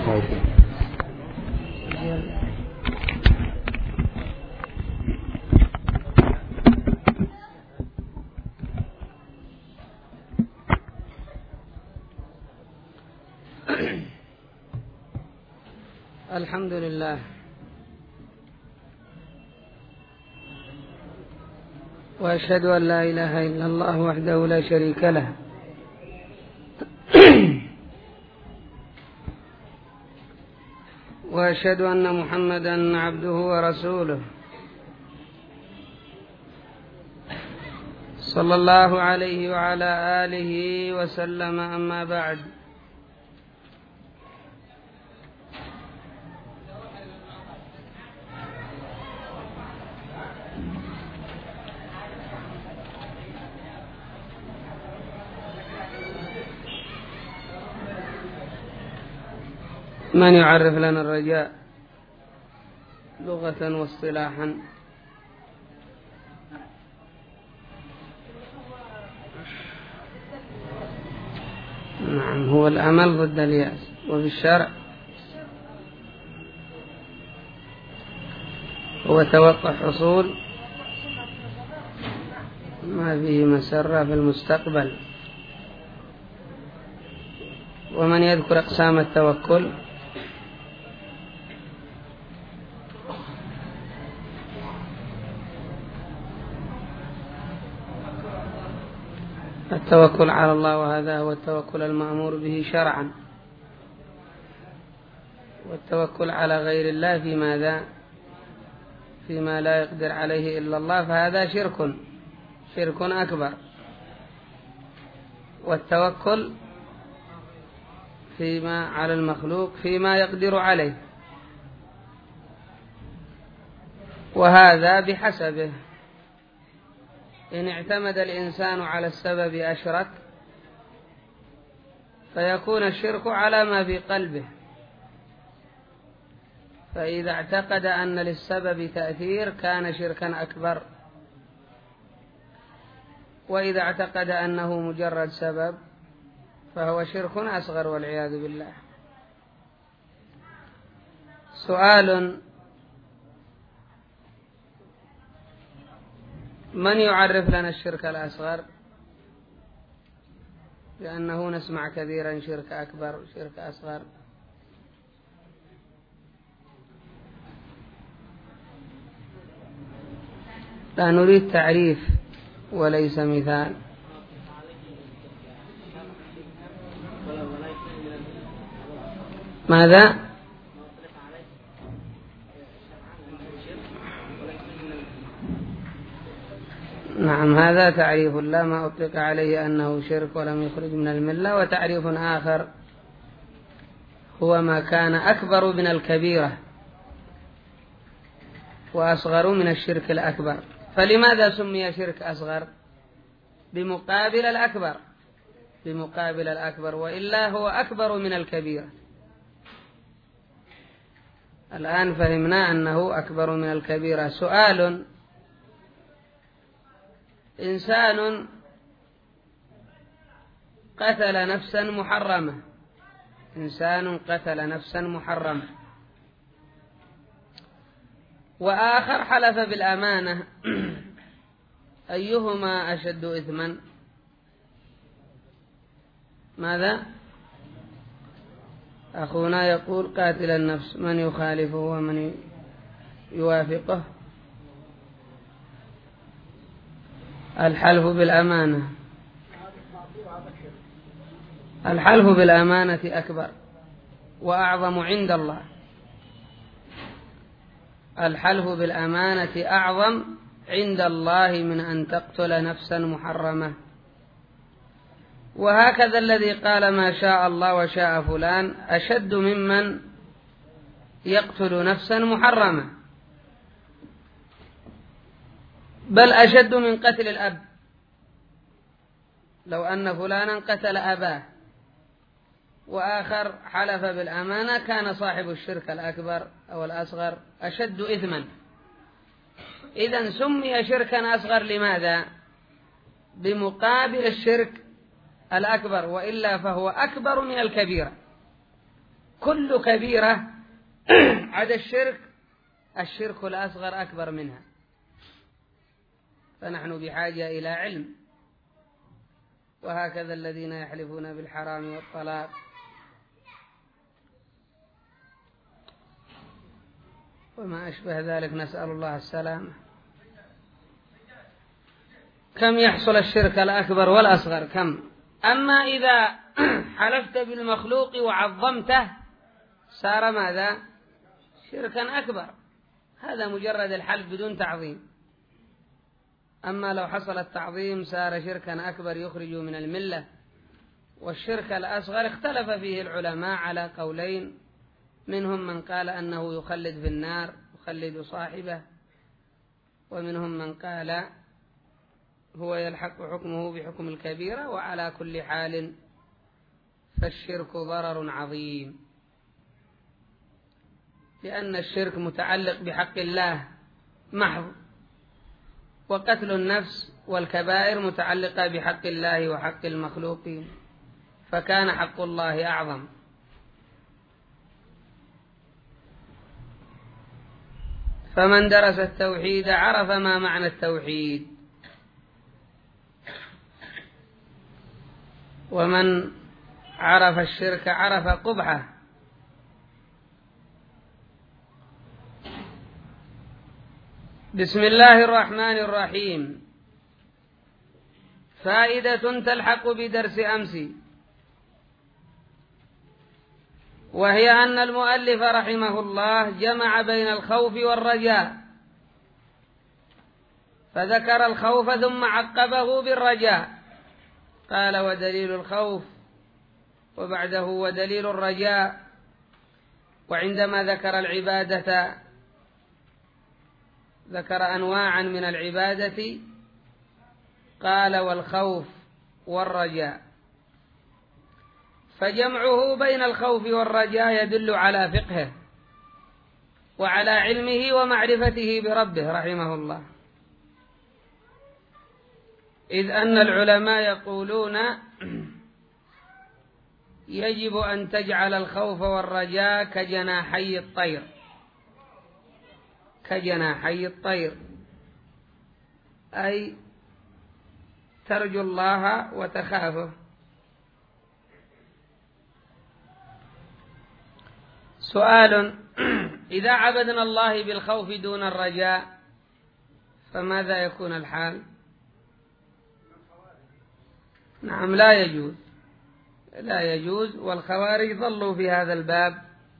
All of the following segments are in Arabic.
الحمد لله وأشهد أن لا إله إلا الله وحده لا شريك له وأشهد أن محمدا عبده ورسوله صلى الله عليه وعلى آله وسلم. أما بعد، من يعرف لنا الرجاء لغة واصطلاحا؟ نعم، هو الأمل ضد اليأس، وفي الشرع هو توقع حصول ما فيه مسرة في المستقبل. ومن يذكر أقسام التوكل؟ التوكل على الله، وهذا هو التوكل المأمور به شرعا. والتوكل على غير الله في ماذا؟ فيما لا يقدر عليه إلا الله، فهذا شرك أكبر. والتوكل فيما على المخلوق فيما يقدر عليه، وهذا بحسبه. إن اعتمد الإنسان على السبب أشرك، فيكون الشرك على ما في قلبه. فإذا اعتقد أن للسبب تأثير كان شركا أكبر، وإذا اعتقد أنه مجرد سبب فهو شرك أصغر والعياذ بالله. سؤال: من يعرف لنا الشرك الأصغر؟ لأنه نسمع كثيرا شرك أكبر وشرك أصغر. لا نريد تعريف وليس مثال. ماذا؟ نعم، هذا تعريف لا ما أطلق عليه أنه شرك ولم يخرج من الملة. وتعريف آخر هو ما كان أكبر من الكبيرة وأصغر من الشرك الأكبر. فلماذا سمي شرك أصغر؟ بمقابل الأكبر، وإلا هو أكبر من الكبيرة. الآن فهمنا أنه أكبر من الكبيرة. سؤال: إنسان قتل نفسا محرمة، وآخر حلف بالأمانة، أيهما أشد إثما؟ ماذا؟ أخونا يقول قاتل النفس، من يخالفه ومن يوافقه؟ الحلف بالأمانة أكبر وأعظم عند الله. الحلف بالأمانة أعظم عند الله من أن تقتل نفسا محرمة. وهكذا الذي قال ما شاء الله وشاء فلان أشد ممن يقتل نفسا محرمة، بل أشد من قتل الأب. لو أن فلانا قتل أباه وآخر حلف بالأمانة، كان صاحب الشرك الأكبر أو الأصغر أشد إثما. إذن سمي شركا أصغر لماذا؟ بمقابل الشرك الأكبر، وإلا فهو أكبر من الكبيرة. كل كبيرة عدا الشرك الأصغر أكبر منها، فنحن بحاجة إلى علم. وهكذا الذين يحلفون بالحرام والطلاق. وما أشبه ذلك، نسأل الله السلامة. كم يحصل الشرك الأكبر والأصغر؟ كم؟ أما إذا حلفت بالمخلوق وعظمته صار ماذا؟ شركا أكبر. هذا مجرد الحلف بدون تعظيم. أما لو حصل التعظيم صار شركا أكبر يخرج من الملة. والشرك الأصغر اختلف فيه العلماء على قولين، منهم من قال أنه يخلد في النار، يخلد صاحبه، ومنهم من قال هو يلحق حكمه بحكم الكبيرة. وعلى كل حال فالشرك ضرر عظيم، لأن الشرك متعلق بحق الله محض، وقتل النفس والكبائر متعلقة بحق الله وحق المخلوقين، فكان حق الله أعظم. فمن درس التوحيد عرف ما معنى التوحيد، ومن عرف الشرك عرف قبحه. بسم الله الرحمن الرحيم. فائدة تلحق بدرس أمس، وهي أن المؤلف رحمه الله جمع بين الخوف والرجاء، فذكر الخوف ثم عقبه بالرجاء، قال ودليل الخوف، وبعده ودليل الرجاء. وعندما ذكر العبادة ذكر أنواعا من العبادة، قال والخوف والرجاء. فجمعه بين الخوف والرجاء يدل على فقهه وعلى علمه ومعرفته بربه رحمه الله، إذ أن العلماء يقولون يجب أن تجعل الخوف والرجاء كجناحي الطير، كجناحي الطير، أي ترجو الله وتخافه. سؤال: إذا عبدنا الله بالخوف دون الرجاء فماذا يكون الحال؟ نعم، لا يجوز، لا يجوز. والخوارج ضلوا في هذا الباب،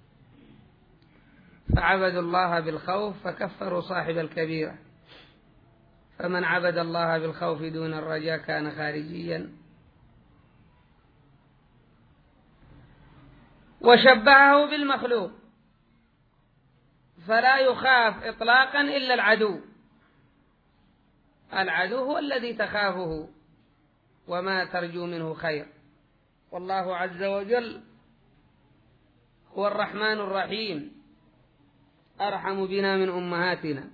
فعبدوا الله بالخوف فكفروا صاحب الكبيرة. فمن عبد الله بالخوف دون الرجاء كان خارجيا. وشبهه بالمخلوق، فلا يخاف إطلاقا إلا العدو. العدو هو الذي تخافه وما ترجو منه خير. والله عز وجل هو الرحمن الرحيم، أرحم بنا من أمهاتنا.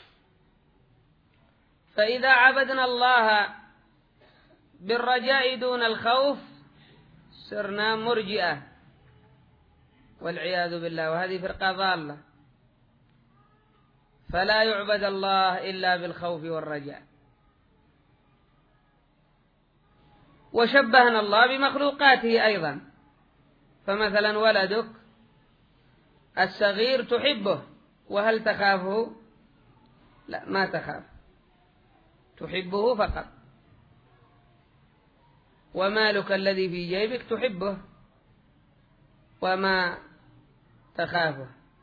فإذا عبدنا الله بالرجاء دون الخوف صرنا مرجئة والعياذ بالله، وهذه فرقة ضالة. فلا يعبد الله إلا بالخوف والرجاء. وشبهنا الله بمخلوقاته أيضا، فمثلا ولدك الصغير تحبه، وهل تخافه؟ لا، ما تخاف، تحبه فقط. ومالك الذي في جيبك تحبه وما تخافه.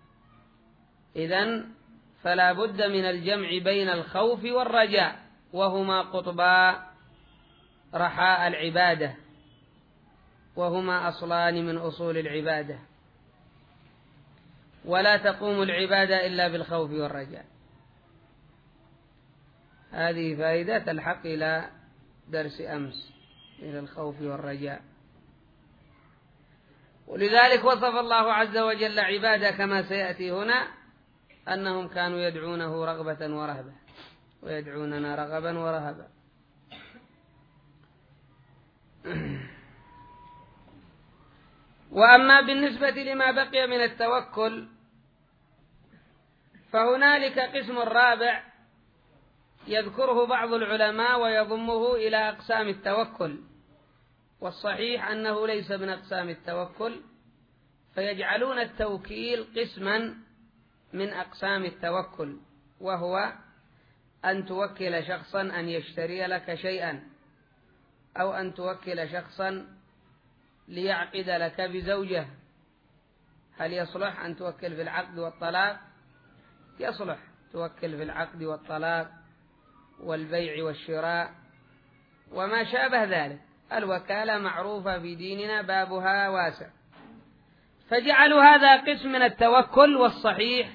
إذن فلا بد من الجمع بين الخوف والرجاء، وهما قطبا رحاء العبادة، وهما أصلان من أصول العبادة. ولا تقوم العبادة إلا بالخوف والرجاء. هذه فائدة تلحق إلى درس أمس، إلى الخوف والرجاء. ولذلك وصف الله عز وجل عباده كما سيأتي هنا أنهم كانوا يدعونه رغبة ورهبة، ويدعوننا رغبا ورهبا. وأما بالنسبة لما بقي من التوكل فهنالك قسم رابع يذكره بعض العلماء ويضمه إلى أقسام التوكل، والصحيح أنه ليس من أقسام التوكل، فيجعلون التوكيل قسما من أقسام التوكل، وهو أن توكل شخصا أن يشتري لك شيئا، أو أن توكل شخصا ليعقد لك بزوجة. هل يصلح أن توكل في العقد والطلاق؟ يصلح توكل في العقد والطلاق والبيع والشراء وما شابه ذلك. الوكالة معروفة في ديننا، بابها واسع، فجعلوا هذا قسم من التوكل، والصحيح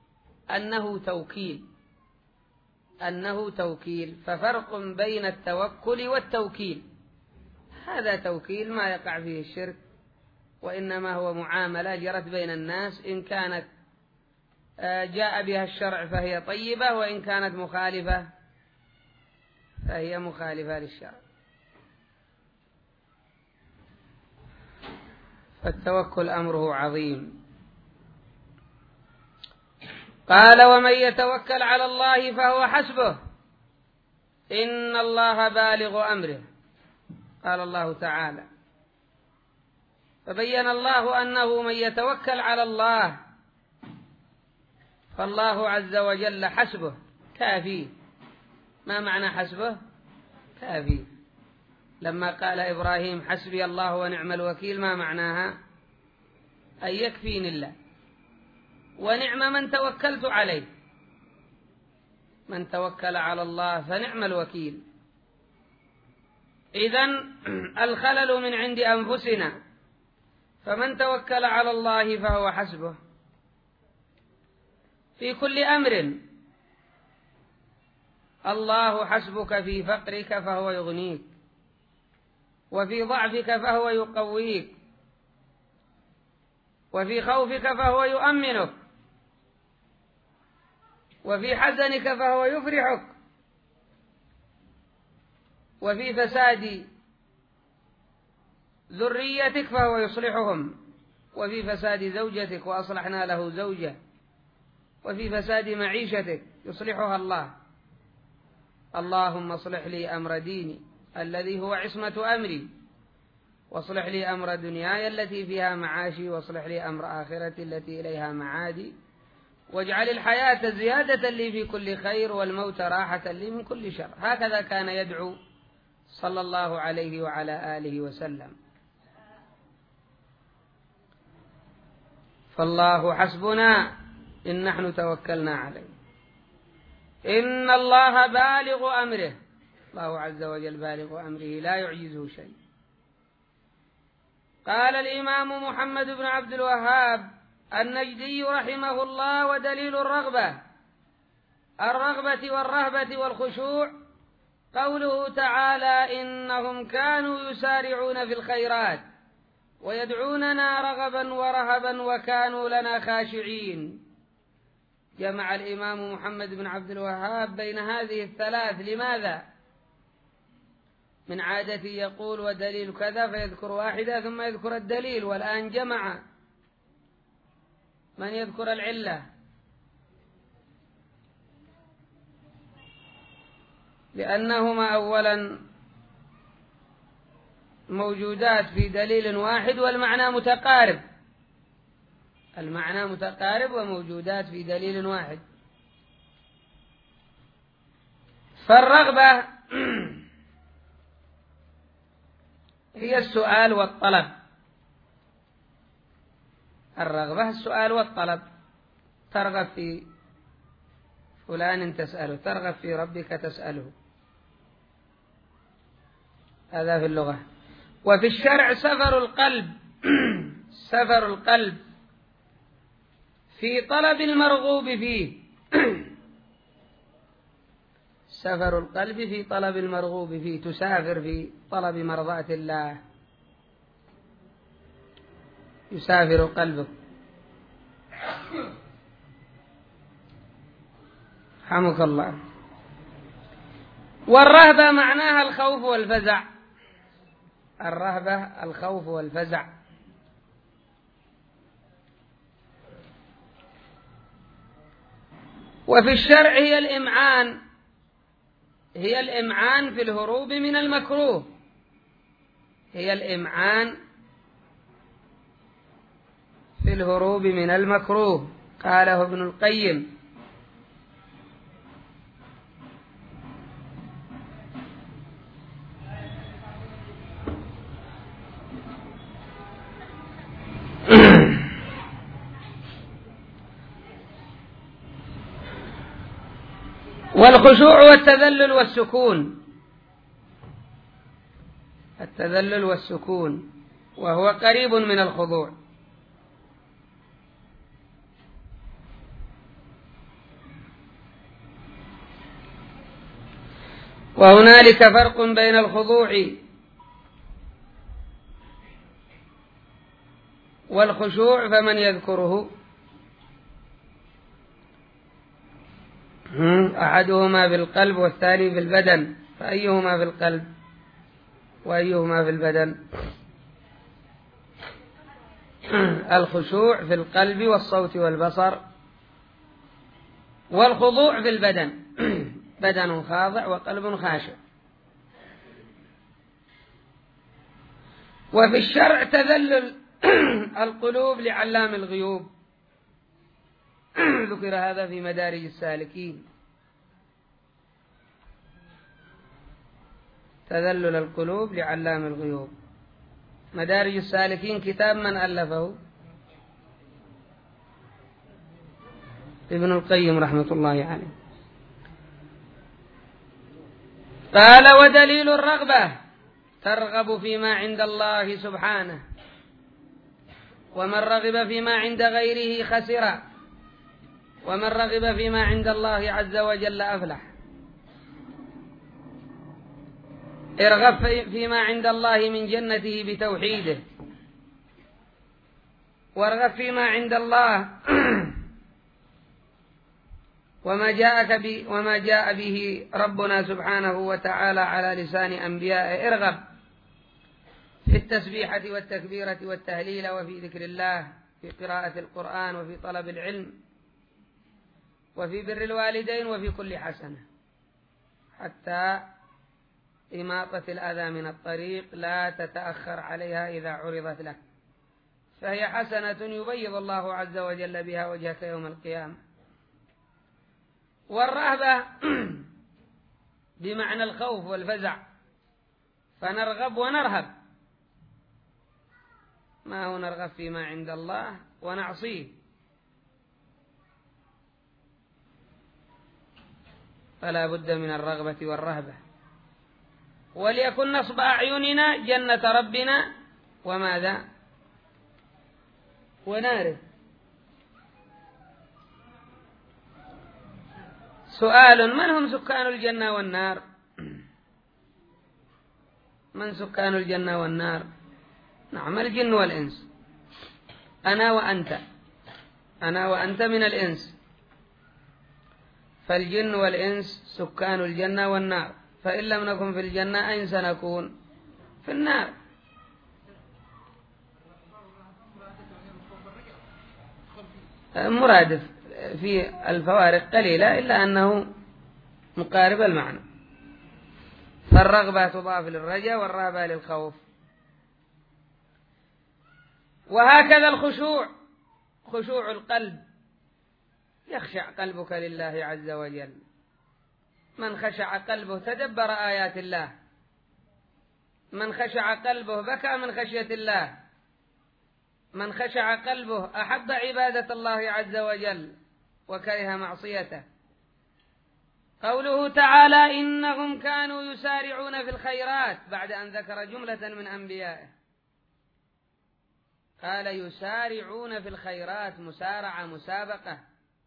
أنه توكيل. ففرق بين التوكل والتوكيل. هذا توكيل ما يقع فيه الشرك، وإنما هو معاملة جرت بين الناس، إن كانت جاء بها الشرع فهي طيبة، وإن كانت مخالفة فهي مخالفة للشرع. فالتوكل أمره عظيم. قال: ومن يتوكل على الله فهو حسبه إن الله بالغ أمره. قال الله تعالى، فبين الله أنه من يتوكل على الله فالله عز وجل حسبه، كافيه. ما معنى حسبه؟ كافيه. لما قال إبراهيم حسبي الله ونعم الوكيل، ما معناها؟ أي يكفيني الله، ونعم من توكلت عليه. من توكل على الله فنعم الوكيل. إذن الخلل من عند أنفسنا، فمن توكل على الله فهو حسبه في كل أمر. الله حسبك في فقرك فهو يغنيك، وفي ضعفك فهو يقويك، وفي خوفك فهو يؤمنك، وفي حزنك فهو يفرحك، وفي فساد ذريتك فهو يصلحهم، وفي فساد زوجتك وأصلحنا له زوجة، وفي فساد معيشتك يصلحها الله. اللهم اصلح لي أمر ديني الذي هو عصمة أمري، واصلح لي أمر دنياي التي فيها معاشي، واصلح لي أمر آخرتي التي إليها معادي، واجعل الحياة زيادة لي في كل خير، والموت راحة لي من كل شر. هكذا كان يدعو صلى الله عليه وعلى آله وسلم. فالله حسبنا إن نحن توكلنا عليه. إن الله بالغ أمره، الله عز وجل بالغ أمره لا يعجزه شيء. قال الإمام محمد بن عبد الوهاب النجدي رحمه الله: ودليل الرغبة والرهبة والخشوع قوله تعالى: إنهم كانوا يسارعون في الخيرات ويدعوننا رغبا ورهبا وكانوا لنا خاشعين. جمع الإمام محمد بن عبد الوهاب بين هذه الثلاث. لماذا؟ من عادته يقول ودليل كذا فيذكر واحدة ثم يذكر الدليل، والآن جمع. من يذكر العلة؟ لأنهما أولا موجودات في دليل واحد، والمعنى متقارب. المعنى متقارب وموجودات في دليل واحد. فالرغبة هي السؤال والطلب. الرغبة السؤال والطلب. ترغب في فلان تسأله، ترغب في ربك تسأله. هذا في اللغة. وفي الشرع سفر القلب سفر القلب في طلب المرغوب فيه سفر القلب في طلب المرغوب فيه. تسافر في طلب مرضاة الله، يسافر قلبك. رحمك الله. والرهبة معناها الخوف والفزع. الرهبة الخوف والفزع. وفي الشرع هي الإمعان في الهروب من المكروه، هي الإمعان في الهروب من المكروه. قاله ابن القيم: والخشوع والتذلل والسكون، التذلل والسكون، وهو قريب من الخضوع. وهنالك فرق بين الخضوع والخشوع، فمن يذكره؟ أحدهما في القلب والثاني في البدن، فأيهما في القلب وأيهما في البدن؟ الخشوع في القلب والصوت والبصر، والخضوع في البدن، بدن خاضع وقلب خاشع. وفي الشرع تذلل القلوب لعلام الغيوب، ذكر هذا في مدارج السالكين. تذلل القلوب لعلام الغيوب، مدارج السالكين كتاب من ألفه؟ ابن القيم رحمة الله عليه. قال: ودليل الرغبة ترغب فيما عند الله سبحانه، ومن رغب فيما عند غيره خسر، ومن رغب فيما عند الله عز وجل أفلح. ارغب فيما عند الله من جنته بتوحيده، وارغب فيما عند الله وما جاء به ربنا سبحانه وتعالى على لسان أنبيائه. ارغب في التسبيحة والتكبيرة والتهليل، وفي ذكر الله، في قراءة القرآن، وفي طلب العلم، وفي بر الوالدين، وفي كل حسنة، حتى إماطة الأذى من الطريق لا تتأخر عليها إذا عرضت لك، فهي حسنة يبيض الله عز وجل بها وجهك يوم القيامة. والرهبة بمعنى الخوف والفزع، فنرغب ونرهب. ما هو نرغب فيما عند الله ونعصيه، فلا بد من الرغبة والرهبة. وليكن نصب أعيننا جنة ربنا وماذا؟ وناره. سؤال: من هم سكان الجنة والنار؟ من سكان الجنة والنار؟ نعم، الجن والإنس. أنا وأنت من الإنس، فالجن والإنس سكان الجنة والنار. فإن لم نكن في الجنة أين سنكون؟ في النار. مرادف في الفوارق قليلة، إلا أنه مقارب المعنى. فالرغبة تضاف للرجاء والرهبة للخوف. وهكذا الخشوع، خشوع القلب، يخشع قلبك لله عز وجل. من خشع قلبه تدبر آيات الله، من خشع قلبه بكى من خشية الله، من خشع قلبه أحب عبادة الله عز وجل وكره معصيته. قوله تعالى: إنهم كانوا يسارعون في الخيرات، بعد أن ذكر جملة من أنبيائه قال يسارعون في الخيرات، مسارعة، مسابقة،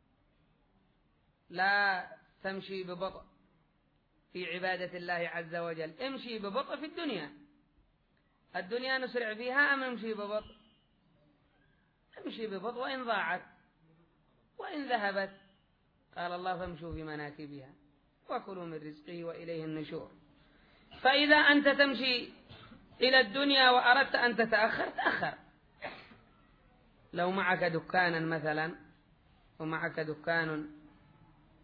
لا تمشي ببطء في عبادة الله عز وجل. امشي ببطء في الدنيا نسرع فيها أم امشي ببطء؟ امشي ببطء، وإن ضاعت وإن ذهبت قال الله: فامشوا في مناكبها وكلوا من رزقه وإليه النشور. فإذا أنت تمشي إلى الدنيا وأردت أن تتأخر، تأخر. لو معك دكانا مثلا، ومعك دكان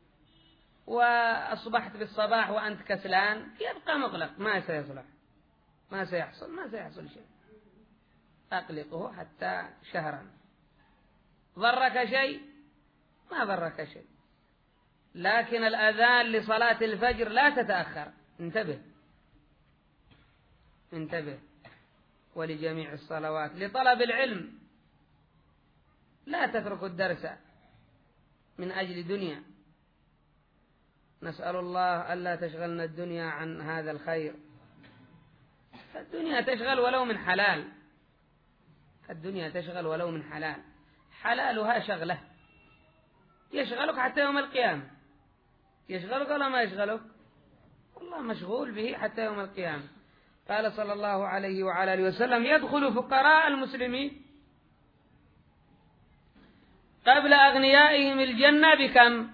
وأصبحت بالصباح وأنت كسلان يبقى مقلق، ما سيصلح، ما سيحصل شيء. أقلقه حتى شهرا. ضرك شيء؟ ما ضرك شيء. لكن الأذان لصلاة الفجر لا تتأخر، انتبه. ولجميع الصلوات. لطلب العلم لا تترك الدرس من أجل دنيا. نسأل الله ألا تشغلنا الدنيا عن هذا الخير. الدنيا تشغل ولو من حلال، الدنيا تشغل ولو من حلال، حلالها شغله يشغلك حتى يوم القيامة. يشغلك ولا ما يشغلك؟ والله مشغول به حتى يوم القيامة. قال صلى الله عليه وعلى آله وسلم: يدخل فقراء المسلمين قبل أغنيائهم الجنة بكم؟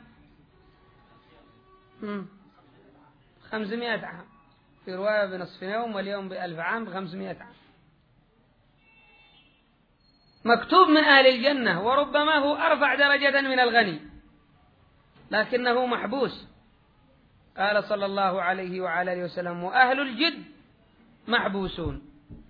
500 عام، في رواية بنصف يوم، واليوم ب1000 عام، ب500 عام. مكتوب من أهل الجنة، وربما هو أرفع درجة من الغني، لكنه محبوس. قال صلى الله عليه وعلى آله وسلم: وأهل الجد محبوسون.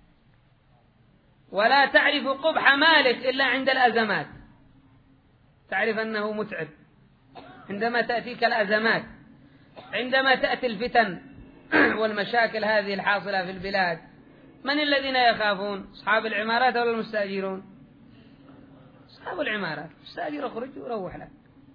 ولا تعرف قبح مالك إلا عند الأزمات، تعرف أنه متعب عندما تأتيك الأزمات، عندما تأتي الفتن والمشاكل هذه الحاصلة في البلاد. من الذين يخافون؟ أصحاب العمارات ولا المستأجرون؟ أصحاب العمارات. المستأجر اخرج وروح لك،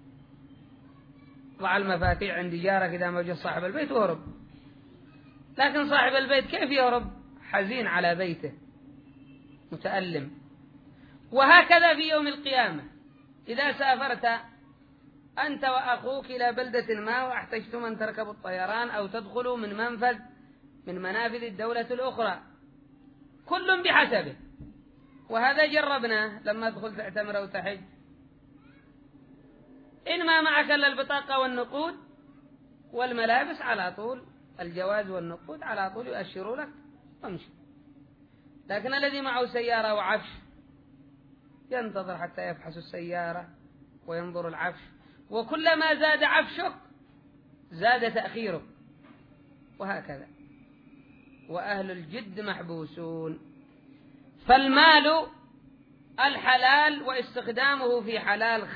ضع المفاتيح عند جارك إذا ما وجد صاحب البيت وهرب. لكن صاحب البيت كيف يهرب؟ حزين على بيته، متألم. وهكذا في يوم القيامة، إذا سافرت أنت وأخوك إلى بلدة ما واحتجتم أن تركبوا الطيران أو تدخلوا من منفذ من منافذ الدولة الأخرى، كل بحسبه. وهذا جربناه لما دخلت تعتمر أو تحج. إن ما معك إلا البطاقة والنقود والملابس، على طول الجواز والنقود على طول يؤشروا لك وامشي. لكن الذي معه سيارة وعفش ينتظر حتى يفحص السيارة وينظر العفش، وكلما زاد عفشك زاد تأخيرك، وهكذا. وأهل الجد محبوسون. فالمال الحلال واستخدامه في حلال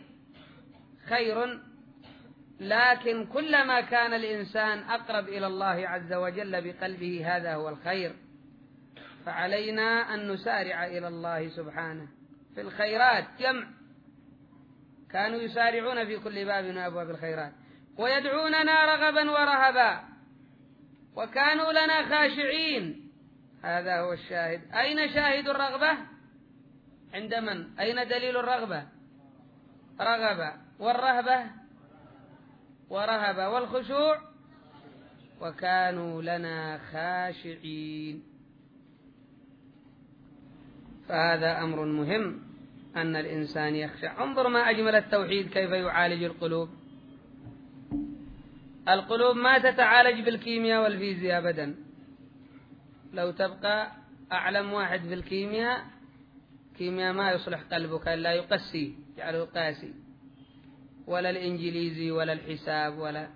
خير، لكن كلما كان الإنسان أقرب إلى الله عز وجل بقلبه هذا هو الخير. فعلينا أن نسارع إلى الله سبحانه في الخيرات. جمع كانوا يسارعون في كل باب من أبواب الخيرات، ويدعوننا رغبا ورهبا، وكانوا لنا خاشعين. هذا هو الشاهد. أين شاهد الرغبة؟ عند من؟ أين دليل الرغبة؟ رغبة. والرهبة؟ ورهبة. والخشوع؟ وكانوا لنا خاشعين. فهذا أمر مهم أن الإنسان يخشع. انظر ما أجمل التوحيد كيف يعالج القلوب. القلوب ما تتعالج بالكيمياء والفيزياء أبدا. لو تبقى أعلم واحد في الكيمياء، كيمياء ما يصلح قلبك إلا يقسي، يجعله قاسي. ولا الإنجليزي ولا الحساب، ولا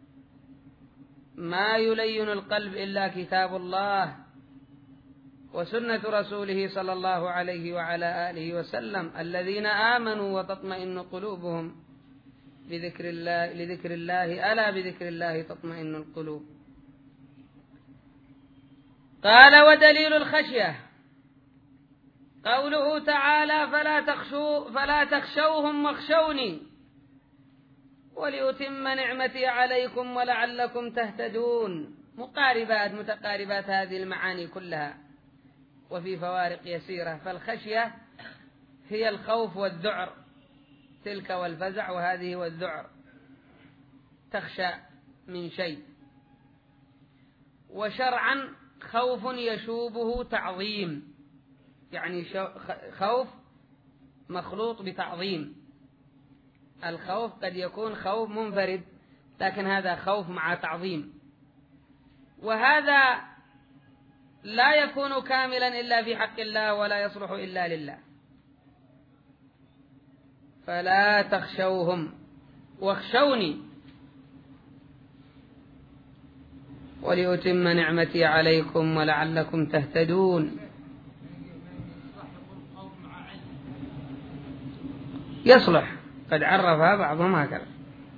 ما يلين القلب إلا كتاب الله وسنة رسوله صلى الله عليه وعلى آله وسلم. الذين آمنوا وتطمئن قلوبهم بذكر الله، لذكر الله، ألا بذكر الله تطمئن القلوب. قال: ودليل الخشية قوله تعالى: فلا تخشوهم واخشوني ولأتم نعمتي عليكم ولعلكم تهتدون. متقاربات هذه المعاني كلها، وفي فوارق يسيرة. فالخشية هي الخوف والذعر، تلك والفزع، وهذه والذعر، تخشى من شيء. وشرعا خوف يشوبه تعظيم، يعني خوف مخلوط بتعظيم. الخوف قد يكون خوف منفرد، لكن هذا خوف مع تعظيم، وهذا لا يكون كاملا إلا في حق الله، ولا يصلح إلا لله. فلا تخشوهم واخشوني، ولأتم نعمتي عليكم ولعلكم تهتدون. يصلح، قد عرفها بعضهم هكذا.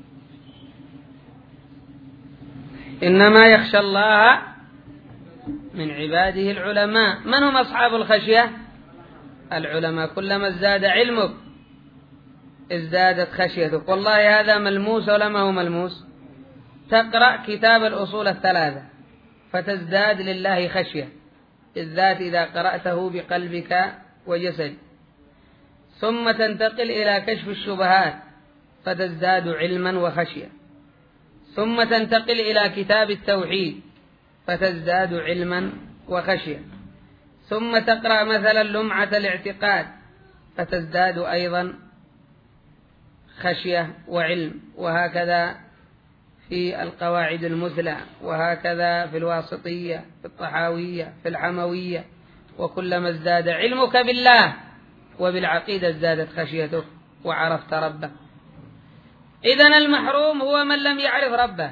إنما يخشى الله من عباده العلماء. من هم أصحاب الخشية؟ العلماء. كلما ازداد علمك ازدادت خشيتك. والله هذا ملموس ولا ما هو ملموس؟ تقرأ كتاب الأصول الثلاثة فتزداد لله خشية، بالذات إذا قرأته بقلبك وجسد. ثم تنتقل إلى كشف الشبهات فتزداد علما وخشية. ثم تنتقل إلى كتاب التوحيد فتزداد علما وخشية. ثم تقرأ مثلا لمعة الاعتقاد فتزداد أيضا خشية وعلم. وهكذا في القواعد المثلى، وهكذا في الواسطية، في الطحاوية، في الحموية. وكلما ازداد علمك بالله وبالعقيدة ازدادت خشيتك وعرفت ربك. إذن المحروم هو من لم يعرف ربه.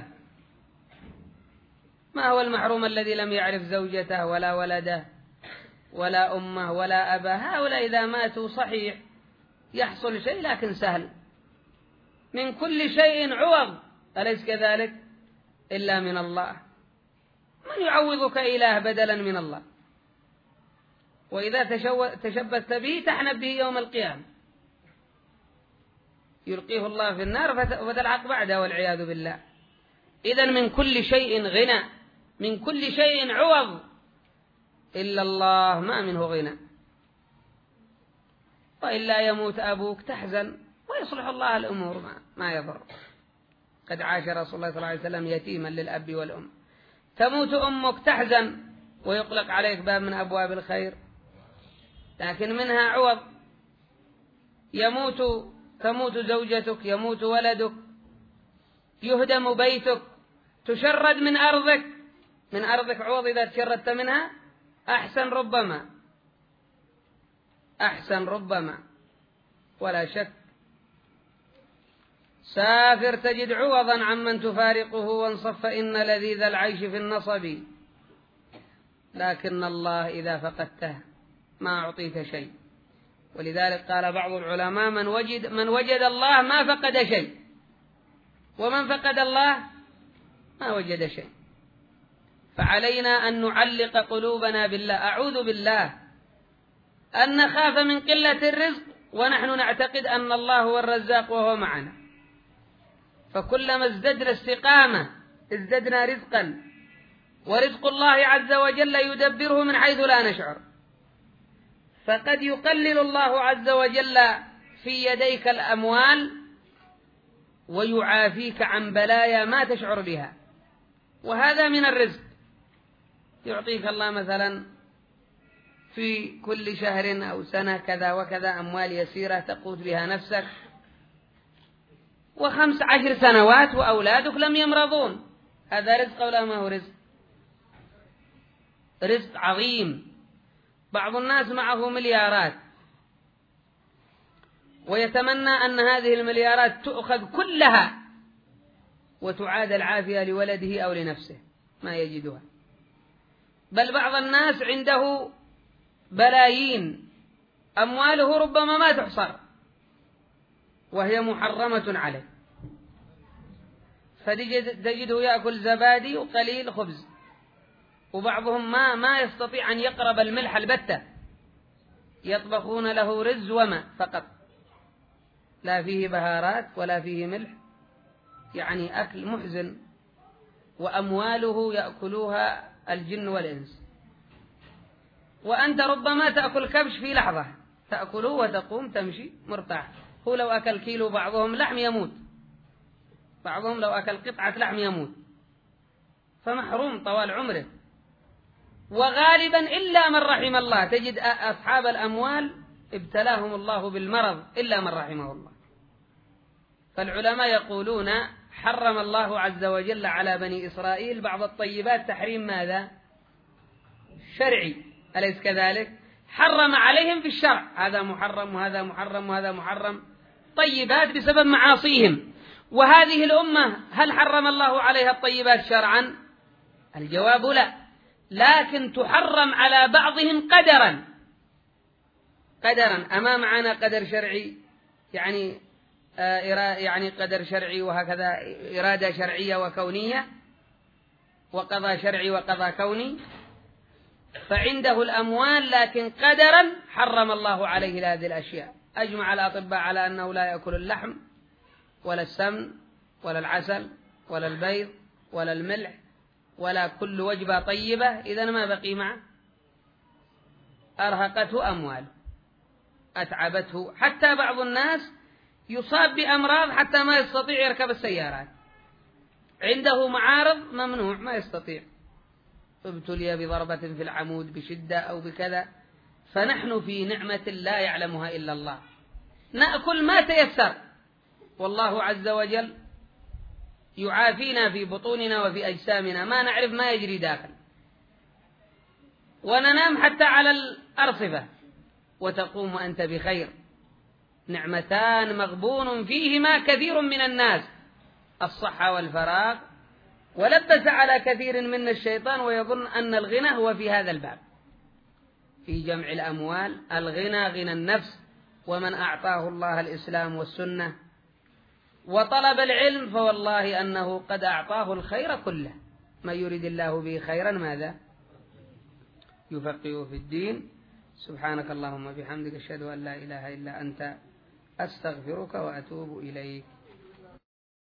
ما هو المحروم؟ الذي لم يعرف زوجته ولا ولده ولا أمه ولا أباه. هؤلاء إذا ماتوا صحيح يحصل شيء لكن سهل. من كل شيء عوض، أليس كذلك؟ إلا من الله. من يعوضك إله بدلا من الله؟ وإذا تشبثت به تحنب به يوم القيامة، يلقيه الله في النار فتلعق بعده والعياذ بالله. إذن من كل شيء غنى، من كل شيء عوض، إلا الله ما منه غنى. وإلا يموت أبوك تحزن ويصلح الله الأمور، ما يضر. قد عاش رسول الله صلى الله عليه وسلم يتيما للأب والأم. تموت أمك تحزن ويقلق عليك باب من أبواب الخير، لكن منها عوض. تموت زوجتك، يموت ولدك، يهدم بيتك، تشرد من أرضك عوض. إذا تشردت منها أحسن ربما ولا شك. سافر تجد عوضا عمن تفارقه، وانصف إن لذيذ العيش في النصب. لكن الله إذا فقدته ما أعطيك شيء. ولذلك قال بعض العلماء: من وجد الله ما فقد شيء، ومن فقد الله ما وجد شيء. فعلينا أن نعلق قلوبنا بالله. أعوذ بالله أن نخاف من قلة الرزق ونحن نعتقد أن الله هو الرزاق وهو معنا. فكلما ازددنا استقامة ازددنا رزقا، ورزق الله عز وجل يدبره من حيث لا نشعر. فقد يقلل الله عز وجل في يديك الأموال ويعافيك عن بلايا ما تشعر بها، وهذا من الرزق. يعطيك الله مثلا في كل شهر أو سنة كذا وكذا أموال يسيرة تقوت بها نفسك، 15 سنوات وأولادك لم يمرضون. هذا رزق ولا ما هو رزق؟ رزق عظيم. بعض الناس معه مليارات ويتمنى أن هذه المليارات تؤخذ كلها وتعاد العافية لولده أو لنفسه، ما يجدها. بل بعض الناس عنده بلايين، أمواله ربما ما تحصر وهي محرمة عليه، فتجده يأكل زبادي وقليل خبز. وبعضهم ما يستطيع أن يقرب الملح البتة، يطبخون له رز وماء فقط، لا فيه بهارات ولا فيه ملح، يعني أكل محزن. وأمواله يأكلوها الجن والإنس. وأنت ربما تأكل كبش في لحظة، تأكله وتقوم تمشي مرتاح. هو لو أكل كيلو بعضهم لحم يموت، بعضهم لو أكل قطعة لحم يموت، فمحروم طوال عمره. وغالبا إلا من رحم الله تجد أصحاب الأموال ابتلاهم الله بالمرض إلا من رحمه الله. فالعلماء يقولون: حرم الله عز وجل على بني إسرائيل بعض الطيبات تحريم ماذا؟ شرعي، أليس كذلك؟ حرم عليهم في الشرع، هذا محرم وهذا محرم وهذا محرم، طيبات بسبب معاصيهم. وهذه الأمة هل حرم الله عليها الطيبات شرعا؟ الجواب لا، لكن تحرم على بعضهم قدرا. أما معنا قدر شرعي يعني قدر شرعي وهكذا إرادة شرعية وكونية وقضاء شرعي وقضاء كوني، فعنده الأموال لكن قدرا حرم الله عليه هذه الأشياء. أجمع الأطباء على أنه لا يأكل اللحم ولا السمن ولا العسل ولا البيض ولا الملح ولا كل وجبة طيبة. إذن ما بقي معه؟ أرهقته أموال، أتعبته، حتى بعض الناس يصاب بأمراض حتى ما يستطيع يركب السيارات، عنده معارض ممنوع ما يستطيع، ابتلي بضربة في العمود بشدة أو بكذا. فنحن في نعمة لا يعلمها إلا الله، نأكل ما تيسر، والله عز وجل يعافينا في بطوننا وفي أجسامنا، ما نعرف ما يجري داخل، وننام حتى على الأرصفة وتقوم أنت بخير. نعمتان مغبون فيهما كثير من الناس، الصحة والفراغ. ولبس على كثير من الشيطان ويظن أن الغنى هو في هذا الباب، في جمع الأموال. الغنى غنى النفس، ومن أعطاه الله الإسلام والسنة وطلب العلم فوالله أنه قد أعطاه الخير كله. ما يريد الله به خيرا ماذا؟ يفقهه في الدين. سبحانك اللهم وبحمدك أشهد أن لا إله إلا أنت أستغفرك وأتوب إليك.